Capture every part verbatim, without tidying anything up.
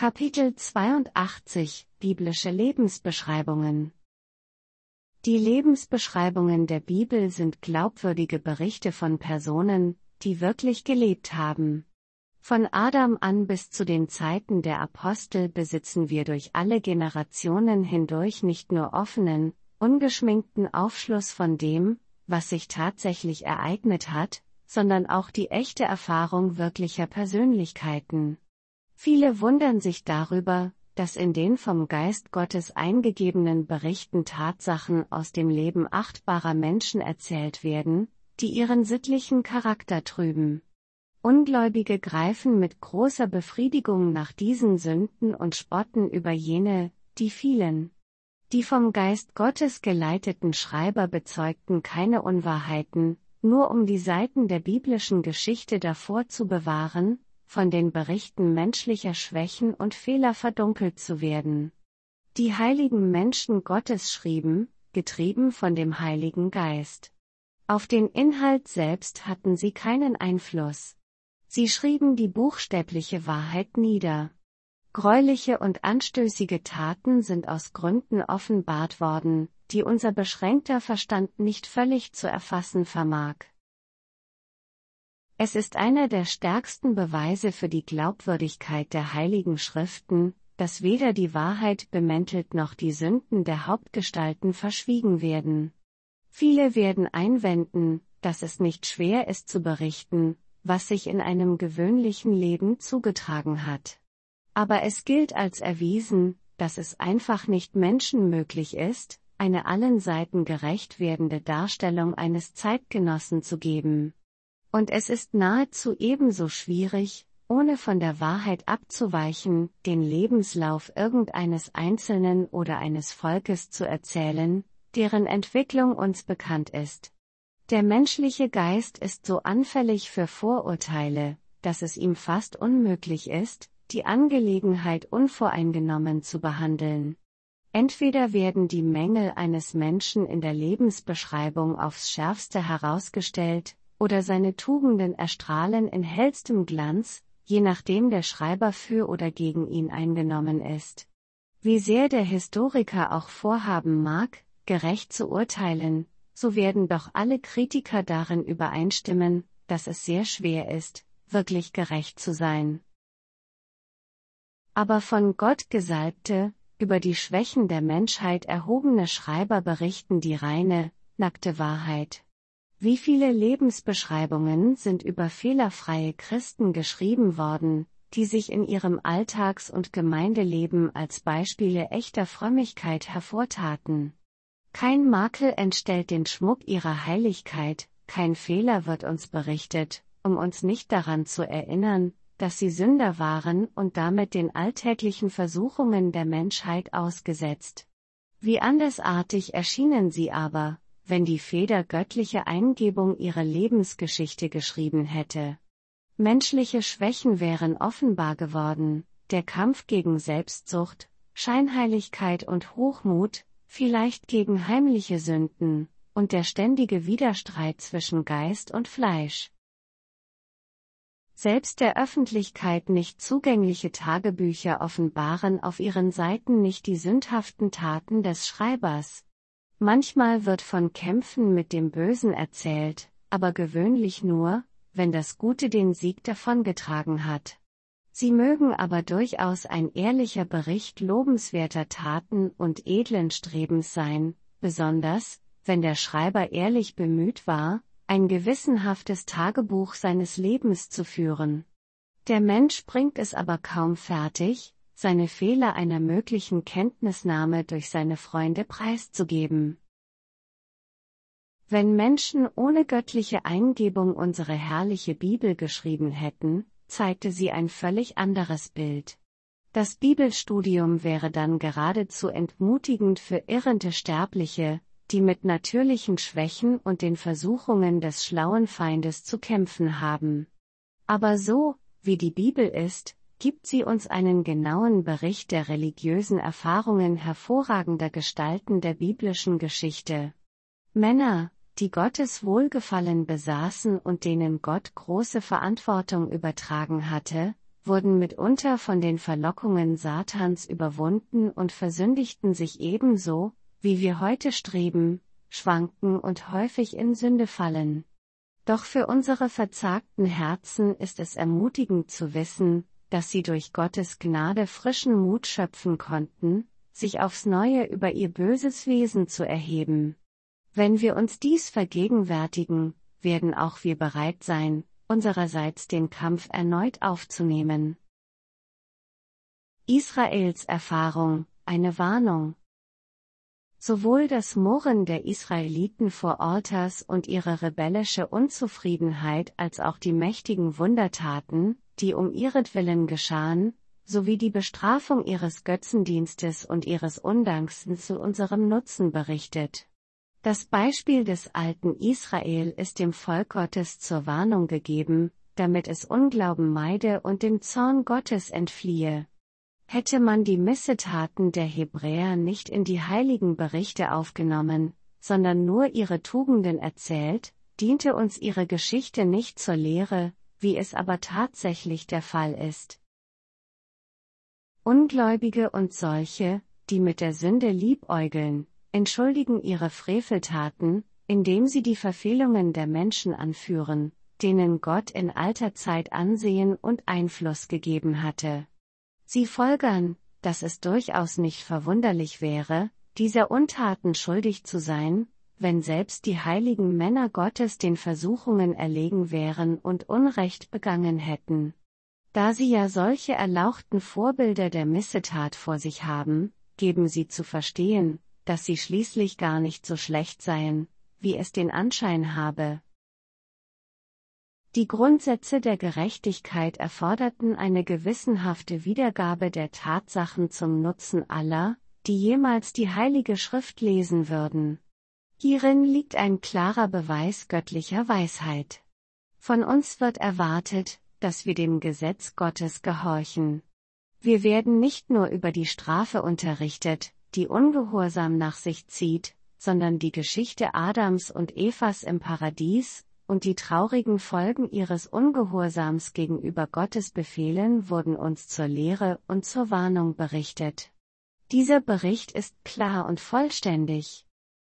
Kapitel zweiundachtzig Biblische Lebensbeschreibungen. Die Lebensbeschreibungen der Bibel sind glaubwürdige Berichte von Personen, die wirklich gelebt haben. Von Adam an bis zu den Zeiten der Apostel besitzen wir durch alle Generationen hindurch nicht nur offenen, ungeschminkten Aufschluss von dem, was sich tatsächlich ereignet hat, sondern auch die echte Erfahrung wirklicher Persönlichkeiten. Viele wundern sich darüber, dass in den vom Geist Gottes eingegebenen Berichten Tatsachen aus dem Leben achtbarer Menschen erzählt werden, die ihren sittlichen Charakter trüben. Ungläubige greifen mit großer Befriedigung nach diesen Sünden und spotten über jene, die fielen. Die vom Geist Gottes geleiteten Schreiber bezeugten keine Unwahrheiten, nur um die Seiten der biblischen Geschichte davor zu bewahren, von den Berichten menschlicher Schwächen und Fehler verdunkelt zu werden. Die heiligen Menschen Gottes schrieben, getrieben von dem Heiligen Geist. Auf den Inhalt selbst hatten sie keinen Einfluss. Sie schrieben die buchstäbliche Wahrheit nieder. Gräuliche und anstößige Taten sind aus Gründen offenbart worden, die unser beschränkter Verstand nicht völlig zu erfassen vermag. Es ist einer der stärksten Beweise für die Glaubwürdigkeit der Heiligen Schriften, dass weder die Wahrheit bemäntelt noch die Sünden der Hauptgestalten verschwiegen werden. Viele werden einwenden, dass es nicht schwer ist zu berichten, was sich in einem gewöhnlichen Leben zugetragen hat. Aber es gilt als erwiesen, dass es einfach nicht menschenmöglich ist, eine allen Seiten gerecht werdende Darstellung eines Zeitgenossen zu geben. Und es ist nahezu ebenso schwierig, ohne von der Wahrheit abzuweichen, den Lebenslauf irgendeines Einzelnen oder eines Volkes zu erzählen, deren Entwicklung uns bekannt ist. Der menschliche Geist ist so anfällig für Vorurteile, dass es ihm fast unmöglich ist, die Angelegenheit unvoreingenommen zu behandeln. Entweder werden die Mängel eines Menschen in der Lebensbeschreibung aufs Schärfste herausgestellt, oder seine Tugenden erstrahlen in hellstem Glanz, je nachdem der Schreiber für oder gegen ihn eingenommen ist. Wie sehr der Historiker auch vorhaben mag, gerecht zu urteilen, so werden doch alle Kritiker darin übereinstimmen, dass es sehr schwer ist, wirklich gerecht zu sein. Aber von Gott gesalbte, über die Schwächen der Menschheit erhobene Schreiber berichten die reine, nackte Wahrheit. Wie viele Lebensbeschreibungen sind über fehlerfreie Christen geschrieben worden, die sich in ihrem Alltags- und Gemeindeleben als Beispiele echter Frömmigkeit hervortaten. Kein Makel entstellt den Schmuck ihrer Heiligkeit, kein Fehler wird uns berichtet, um uns nicht daran zu erinnern, dass sie Sünder waren und damit den alltäglichen Versuchungen der Menschheit ausgesetzt. Wie andersartig erschienen sie aber, wenn die Feder göttliche Eingebung ihre Lebensgeschichte geschrieben hätte. Menschliche Schwächen wären offenbar geworden, der Kampf gegen Selbstsucht, Scheinheiligkeit und Hochmut, vielleicht gegen heimliche Sünden, und der ständige Widerstreit zwischen Geist und Fleisch. Selbst der Öffentlichkeit nicht zugängliche Tagebücher offenbaren auf ihren Seiten nicht die sündhaften Taten des Schreibers. Manchmal wird von Kämpfen mit dem Bösen erzählt, aber gewöhnlich nur, wenn das Gute den Sieg davongetragen hat. Sie mögen aber durchaus ein ehrlicher Bericht lobenswerter Taten und edlen Strebens sein, besonders, wenn der Schreiber ehrlich bemüht war, ein gewissenhaftes Tagebuch seines Lebens zu führen. Der Mensch bringt es aber kaum fertig, seine Fehler einer möglichen Kenntnisnahme durch seine Freunde preiszugeben. Wenn Menschen ohne göttliche Eingebung unsere herrliche Bibel geschrieben hätten, zeigte sie ein völlig anderes Bild. Das Bibelstudium wäre dann geradezu entmutigend für irrende Sterbliche, die mit natürlichen Schwächen und den Versuchungen des schlauen Feindes zu kämpfen haben. Aber so, wie die Bibel ist, gibt sie uns einen genauen Bericht der religiösen Erfahrungen hervorragender Gestalten der biblischen Geschichte. Männer, die Gottes Wohlgefallen besaßen und denen Gott große Verantwortung übertragen hatte, wurden mitunter von den Verlockungen Satans überwunden und versündigten sich ebenso, wie wir heute streben, schwanken und häufig in Sünde fallen. Doch für unsere verzagten Herzen ist es ermutigend zu wissen, dass sie durch Gottes Gnade frischen Mut schöpfen konnten, sich aufs Neue über ihr böses Wesen zu erheben. Wenn wir uns dies vergegenwärtigen, werden auch wir bereit sein, unsererseits den Kampf erneut aufzunehmen. Israels Erfahrung, eine Warnung. Sowohl das Murren der Israeliten vor Ortas und ihre rebellische Unzufriedenheit als auch die mächtigen Wundertaten, die um ihretwillen geschahen, sowie die Bestrafung ihres Götzendienstes und ihres Undanks sind zu unserem Nutzen berichtet. Das Beispiel des alten Israel ist dem Volk Gottes zur Warnung gegeben, damit es Unglauben meide und dem Zorn Gottes entfliehe. Hätte man die Missetaten der Hebräer nicht in die heiligen Berichte aufgenommen, sondern nur ihre Tugenden erzählt, diente uns ihre Geschichte nicht zur Lehre, wie es aber tatsächlich der Fall ist. Ungläubige und solche, die mit der Sünde liebäugeln, entschuldigen ihre Freveltaten, indem sie die Verfehlungen der Menschen anführen, denen Gott in alter Zeit Ansehen und Einfluss gegeben hatte. Sie folgern, dass es durchaus nicht verwunderlich wäre, dieser Untaten schuldig zu sein, wenn selbst die heiligen Männer Gottes den Versuchungen erlegen wären und Unrecht begangen hätten. Da sie ja solche erlauchten Vorbilder der Missetat vor sich haben, geben sie zu verstehen, dass sie schließlich gar nicht so schlecht seien, wie es den Anschein habe. Die Grundsätze der Gerechtigkeit erforderten eine gewissenhafte Wiedergabe der Tatsachen zum Nutzen aller, die jemals die Heilige Schrift lesen würden. Hierin liegt ein klarer Beweis göttlicher Weisheit. Von uns wird erwartet, dass wir dem Gesetz Gottes gehorchen. Wir werden nicht nur über die Strafe unterrichtet, die Ungehorsam nach sich zieht, sondern die Geschichte Adams und Evas im Paradies, und die traurigen Folgen ihres Ungehorsams gegenüber Gottes Befehlen wurden uns zur Lehre und zur Warnung berichtet. Dieser Bericht ist klar und vollständig.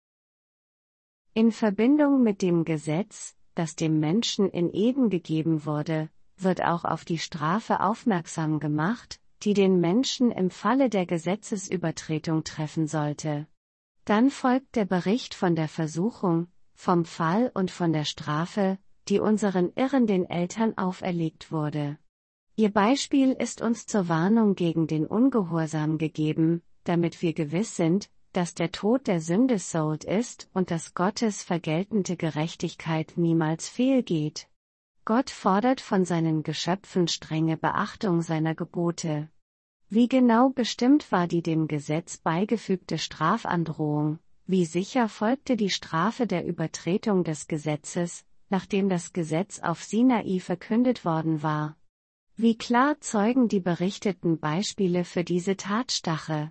In Verbindung mit dem Gesetz, das dem Menschen in Eden gegeben wurde, wird auch auf die Strafe aufmerksam gemacht, die den Menschen im Falle der Gesetzesübertretung treffen sollte. Dann folgt der Bericht von der Versuchung, vom Fall und von der Strafe, die unseren irrenden Eltern auferlegt wurde. Ihr Beispiel ist uns zur Warnung gegen den Ungehorsam gegeben, damit wir gewiss sind, dass der Tod der Sünde sold ist und dass Gottes vergeltende Gerechtigkeit niemals fehlgeht. Gott fordert von seinen Geschöpfen strenge Beachtung seiner Gebote. Wie genau bestimmt war die dem Gesetz beigefügte Strafandrohung? Wie sicher folgte die Strafe der Übertretung des Gesetzes, nachdem das Gesetz auf Sinai verkündet worden war? Wie klar zeugen die berichteten Beispiele für diese Tatsache?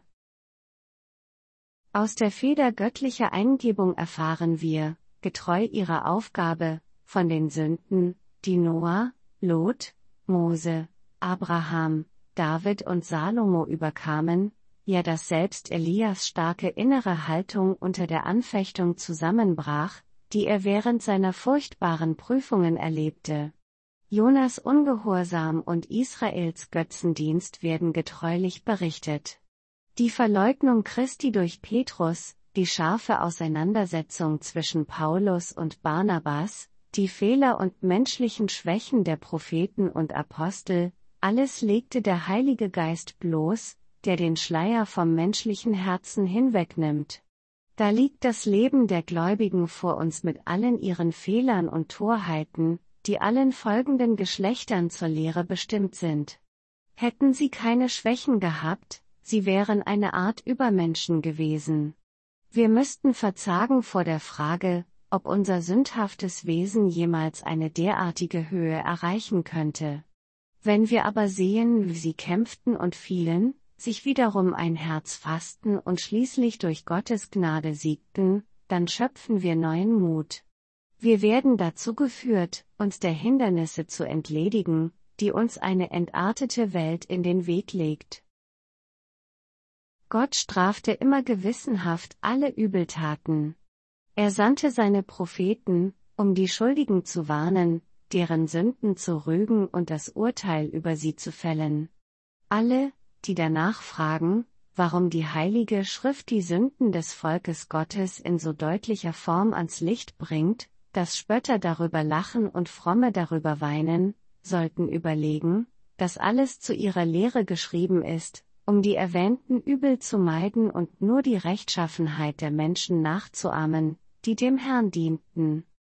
Aus der Feder göttlicher Eingebung erfahren wir, getreu ihrer Aufgabe, von den Sünden, die Noah, Lot, Mose, Abraham, David und Salomo überkamen, ja dass selbst Elias starke innere Haltung unter der Anfechtung zusammenbrach, die er während seiner furchtbaren Prüfungen erlebte. Jonas Ungehorsam und Israels Götzendienst werden getreulich berichtet. Die Verleugnung Christi durch Petrus, die scharfe Auseinandersetzung zwischen Paulus und Barnabas, die Fehler und menschlichen Schwächen der Propheten und Apostel, alles legte der Heilige Geist bloß, der den Schleier vom menschlichen Herzen hinwegnimmt. Da liegt das Leben der Gläubigen vor uns mit allen ihren Fehlern und Torheiten, die allen folgenden Geschlechtern zur Lehre bestimmt sind. Hätten sie keine Schwächen gehabt, sie wären eine Art Übermenschen gewesen. Wir müssten verzagen vor der Frage, ob unser sündhaftes Wesen jemals eine derartige Höhe erreichen könnte. Wenn wir aber sehen, wie sie kämpften und fielen, sich wiederum ein Herz fassten und schließlich durch Gottes Gnade siegten, dann schöpfen wir neuen Mut. Wir werden dazu geführt, uns der Hindernisse zu entledigen, die uns eine entartete Welt in den Weg legt. Gott strafte immer gewissenhaft alle Übeltaten. Er sandte seine Propheten, um die Schuldigen zu warnen, deren Sünden zu rügen und das Urteil über sie zu fällen. Alle, die danach fragen, warum die Heilige Schrift die Sünden des Volkes Gottes in so deutlicher Form ans Licht bringt, dass Spötter darüber lachen und Fromme darüber weinen, sollten überlegen, dass alles zu ihrer Lehre geschrieben ist, um die erwähnten Übel zu meiden und nur die Rechtschaffenheit der Menschen nachzuahmen, die dem Herrn dienten.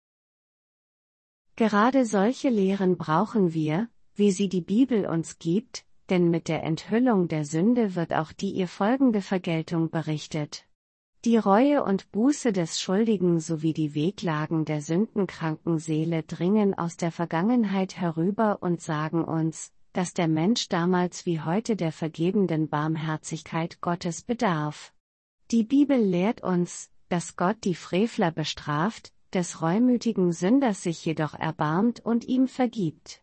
Gerade solche Lehren brauchen wir, wie sie die Bibel uns gibt, denn mit der Enthüllung der Sünde wird auch die ihr folgende Vergeltung berichtet. Die Reue und Buße des Schuldigen sowie die Wehklagen der sündenkranken Seele dringen aus der Vergangenheit herüber und sagen uns, dass der Mensch damals wie heute der vergebenden Barmherzigkeit Gottes bedarf. Die Bibel lehrt uns, dass Gott die Frevler bestraft, des reumütigen Sünders sich jedoch erbarmt und ihm vergibt.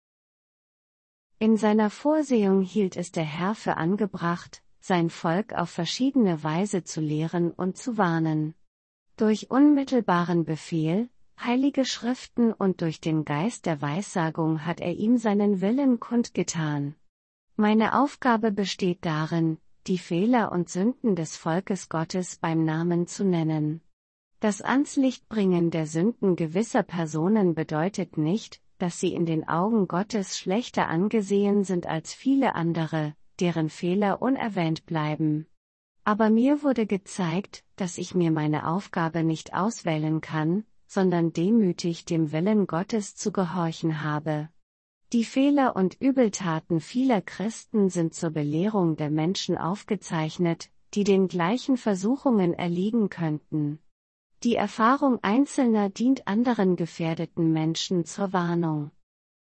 In seiner Vorsehung hielt es der Herr für angebracht, sein Volk auf verschiedene Weise zu lehren und zu warnen. Durch unmittelbaren Befehl, heilige Schriften und durch den Geist der Weissagung hat er ihm seinen Willen kundgetan. Meine Aufgabe besteht darin, die Fehler und Sünden des Volkes Gottes beim Namen zu nennen. Das Ans-Licht-Bringen der Sünden gewisser Personen bedeutet nicht, dass sie in den Augen Gottes schlechter angesehen sind als viele andere, deren Fehler unerwähnt bleiben. Aber mir wurde gezeigt, dass ich mir meine Aufgabe nicht auswählen kann, sondern demütig dem Willen Gottes zu gehorchen habe. Die Fehler und Übeltaten vieler Christen sind zur Belehrung der Menschen aufgezeichnet, die den gleichen Versuchungen erliegen könnten. Die Erfahrung Einzelner dient anderen gefährdeten Menschen zur Warnung.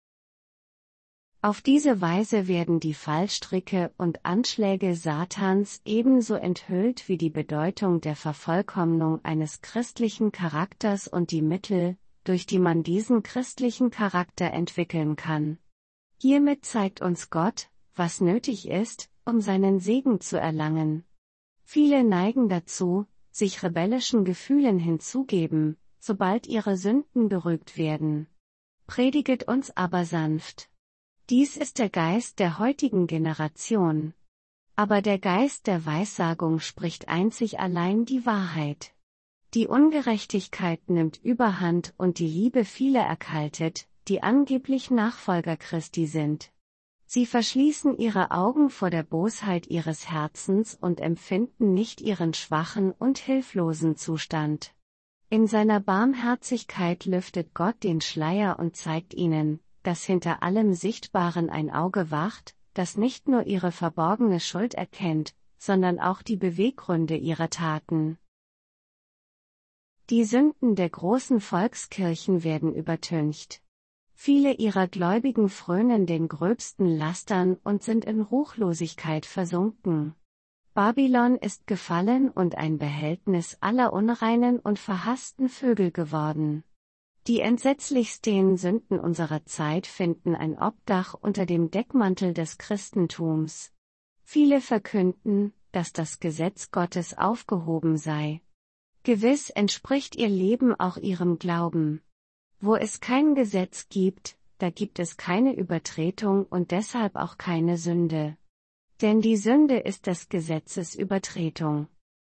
Auf diese Weise werden die Fallstricke und Anschläge Satans ebenso enthüllt wie die Bedeutung der Vervollkommnung eines christlichen Charakters und die Mittel, durch die man diesen christlichen Charakter entwickeln kann. Hiermit zeigt uns Gott, was nötig ist, um seinen Segen zu erlangen. Viele neigen dazu, sich rebellischen Gefühlen hinzugeben, sobald ihre Sünden gerügt werden. Prediget uns aber sanft. Dies ist der Geist der heutigen Generation. Aber der Geist der Weissagung spricht einzig allein die Wahrheit. Die Ungerechtigkeit nimmt Überhand und die Liebe vieler erkaltet, die angeblich Nachfolger Christi sind. Sie verschließen ihre Augen vor der Bosheit ihres Herzens und empfinden nicht ihren schwachen und hilflosen Zustand. In seiner Barmherzigkeit lüftet Gott den Schleier und zeigt ihnen, dass hinter allem Sichtbaren ein Auge wacht, das nicht nur ihre verborgene Schuld erkennt, sondern auch die Beweggründe ihrer Taten. Die Sünden der großen Volkskirchen werden übertüncht. Viele ihrer Gläubigen frönen den gröbsten Lastern und sind in Ruchlosigkeit versunken. Babylon ist gefallen und ein Behältnis aller unreinen und verhassten Vögel geworden. Die entsetzlichsten Sünden unserer Zeit finden ein Obdach unter dem Deckmantel des Christentums. Viele verkünden, dass das Gesetz Gottes aufgehoben sei. Gewiss entspricht ihr Leben auch ihrem Glauben. Wo es kein Gesetz gibt, da gibt es keine Übertretung und deshalb auch keine Sünde. Denn die Sünde ist des Gesetzes Übertretung.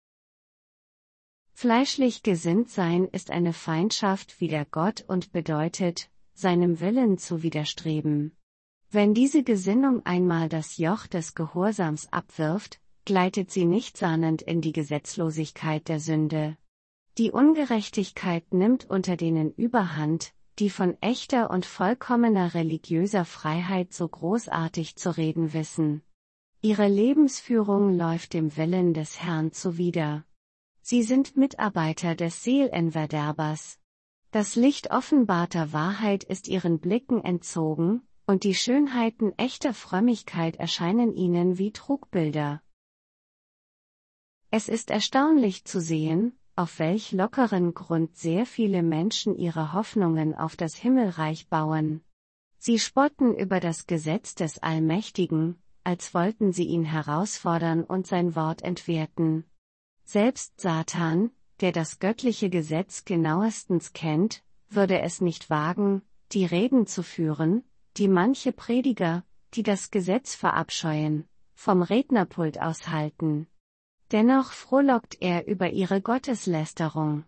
Fleischlich gesinnt sein ist eine Feindschaft wider Gott und bedeutet, seinem Willen zu widerstreben. Wenn diese Gesinnung einmal das Joch des Gehorsams abwirft, gleitet sie nichtsahnend in die Gesetzlosigkeit der Sünde. Die Ungerechtigkeit nimmt unter denen Überhand, die von echter und vollkommener religiöser Freiheit so großartig zu reden wissen. Ihre Lebensführung läuft dem Willen des Herrn zuwider. Sie sind Mitarbeiter des Seelenverderbers. Das Licht offenbarter Wahrheit ist ihren Blicken entzogen, und die Schönheiten echter Frömmigkeit erscheinen ihnen wie Trugbilder. Es ist erstaunlich zu sehen, auf welch lockeren Grund sehr viele Menschen ihre Hoffnungen auf das Himmelreich bauen. Sie spotten über das Gesetz des Allmächtigen, als wollten sie ihn herausfordern und sein Wort entwerten. Selbst Satan, der das göttliche Gesetz genauestens kennt, würde es nicht wagen, die Reden zu führen, die manche Prediger, die das Gesetz verabscheuen, vom Rednerpult aus halten. Dennoch frohlockt er über ihre Gotteslästerung.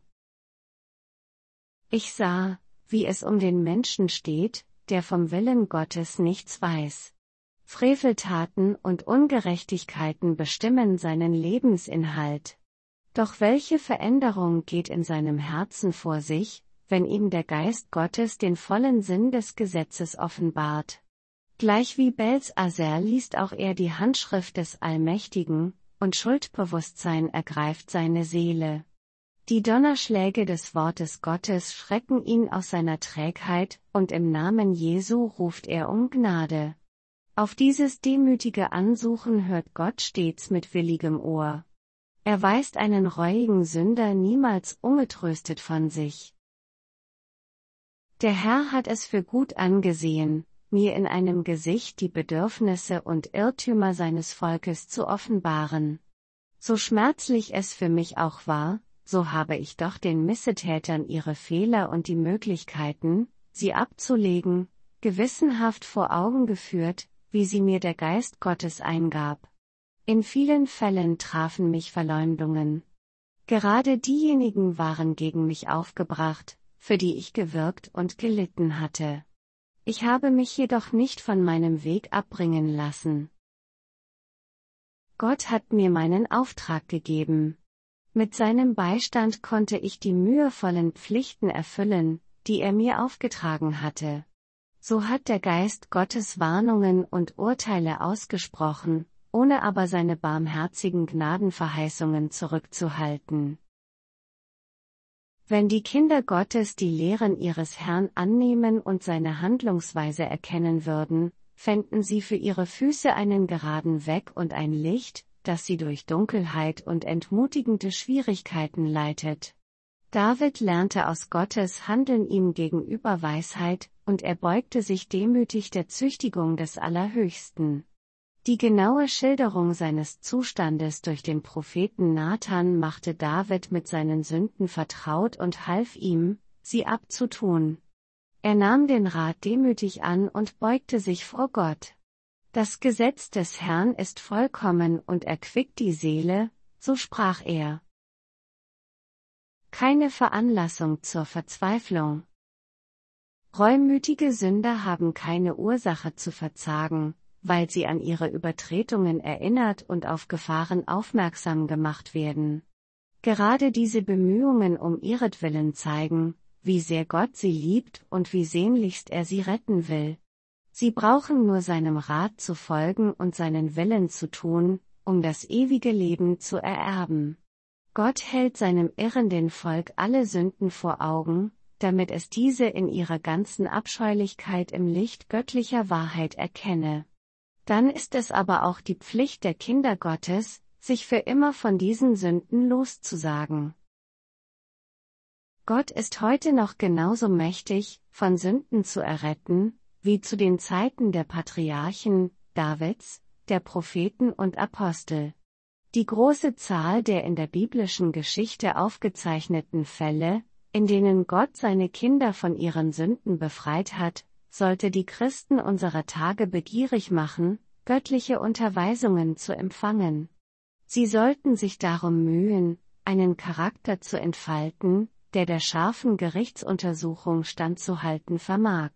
Ich sah, wie es um den Menschen steht, der vom Willen Gottes nichts weiß. Freveltaten und Ungerechtigkeiten bestimmen seinen Lebensinhalt. Doch welche Veränderung geht in seinem Herzen vor sich, wenn ihm der Geist Gottes den vollen Sinn des Gesetzes offenbart? Gleich wie Belsaser liest auch er die Handschrift des Allmächtigen, und Schuldbewusstsein ergreift seine Seele. Die Donnerschläge des Wortes Gottes schrecken ihn aus seiner Trägheit, und im Namen Jesu ruft er um Gnade. Auf dieses demütige Ansuchen hört Gott stets mit willigem Ohr. Er weist einen reuigen Sünder niemals ungetröstet von sich. Der Herr hat es für gut angesehen, mir in einem Gesicht die Bedürfnisse und Irrtümer seines Volkes zu offenbaren. So schmerzlich es für mich auch war, so habe ich doch den Missetätern ihre Fehler und die Möglichkeiten, sie abzulegen, gewissenhaft vor Augen geführt, wie sie mir der Geist Gottes eingab. In vielen Fällen trafen mich Verleumdungen. Gerade diejenigen waren gegen mich aufgebracht, für die ich gewirkt und gelitten hatte. Ich habe mich jedoch nicht von meinem Weg abbringen lassen. Gott hat mir meinen Auftrag gegeben. Mit seinem Beistand konnte ich die mühevollen Pflichten erfüllen, die er mir aufgetragen hatte. So hat der Geist Gottes Warnungen und Urteile ausgesprochen, ohne aber seine barmherzigen Gnadenverheißungen zurückzuhalten. Wenn die Kinder Gottes die Lehren ihres Herrn annehmen und seine Handlungsweise erkennen würden, fänden sie für ihre Füße einen geraden Weg und ein Licht, das sie durch Dunkelheit und entmutigende Schwierigkeiten leitet. David lernte aus Gottes Handeln ihm gegenüber Weisheit, und er beugte sich demütig der Züchtigung des Allerhöchsten. Die genaue Schilderung seines Zustandes durch den Propheten Nathan machte David mit seinen Sünden vertraut und half ihm, sie abzutun. Er nahm den Rat demütig an und beugte sich vor Gott. Das Gesetz des Herrn ist vollkommen und erquickt die Seele, so sprach er. Keine Veranlassung zur Verzweiflung. Reumütige Sünder haben keine Ursache zu verzagen, weil sie an ihre Übertretungen erinnert und auf Gefahren aufmerksam gemacht werden. Gerade diese Bemühungen um ihretwillen zeigen, wie sehr Gott sie liebt und wie sehnlichst er sie retten will. Sie brauchen nur seinem Rat zu folgen und seinen Willen zu tun, um das ewige Leben zu ererben. Gott hält seinem irrenden Volk alle Sünden vor Augen, damit es diese in ihrer ganzen Abscheulichkeit im Licht göttlicher Wahrheit erkenne. Dann ist es aber auch die Pflicht der Kinder Gottes, sich für immer von diesen Sünden loszusagen. Gott ist heute noch genauso mächtig, von Sünden zu erretten, wie zu den Zeiten der Patriarchen, Davids, der Propheten und Apostel. Die große Zahl der in der biblischen Geschichte aufgezeichneten Fälle, in denen Gott seine Kinder von ihren Sünden befreit hat, sollte die Christen unserer Tage begierig machen, göttliche Unterweisungen zu empfangen. Sie sollten sich darum mühen, einen Charakter zu entfalten, der der scharfen Gerichtsuntersuchung standzuhalten vermag.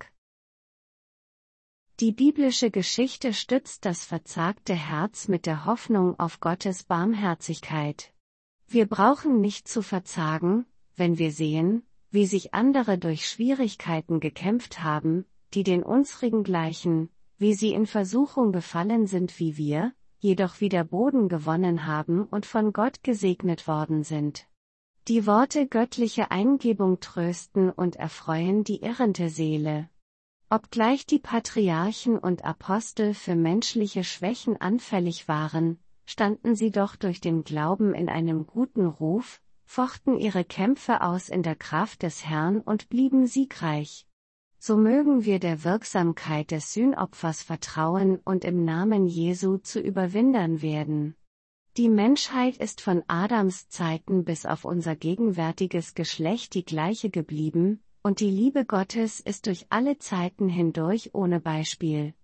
Die biblische Geschichte stützt das verzagte Herz mit der Hoffnung auf Gottes Barmherzigkeit. Wir brauchen nicht zu verzagen, wenn wir sehen, wie sich andere durch Schwierigkeiten gekämpft haben, die den unsrigen gleichen, wie sie in Versuchung gefallen sind wie wir, jedoch wieder Boden gewonnen haben und von Gott gesegnet worden sind. Die Worte göttliche Eingebung trösten und erfreuen die irrende Seele. Obgleich die Patriarchen und Apostel für menschliche Schwächen anfällig waren, standen sie doch durch den Glauben in einem guten Ruf, fochten ihre Kämpfe aus in der Kraft des Herrn und blieben siegreich. So mögen wir der Wirksamkeit des Sühnopfers vertrauen und im Namen Jesu zu Überwindern werden. Die Menschheit ist von Adams Zeiten bis auf unser gegenwärtiges Geschlecht die gleiche geblieben, und die Liebe Gottes ist durch alle Zeiten hindurch ohne Beispiel.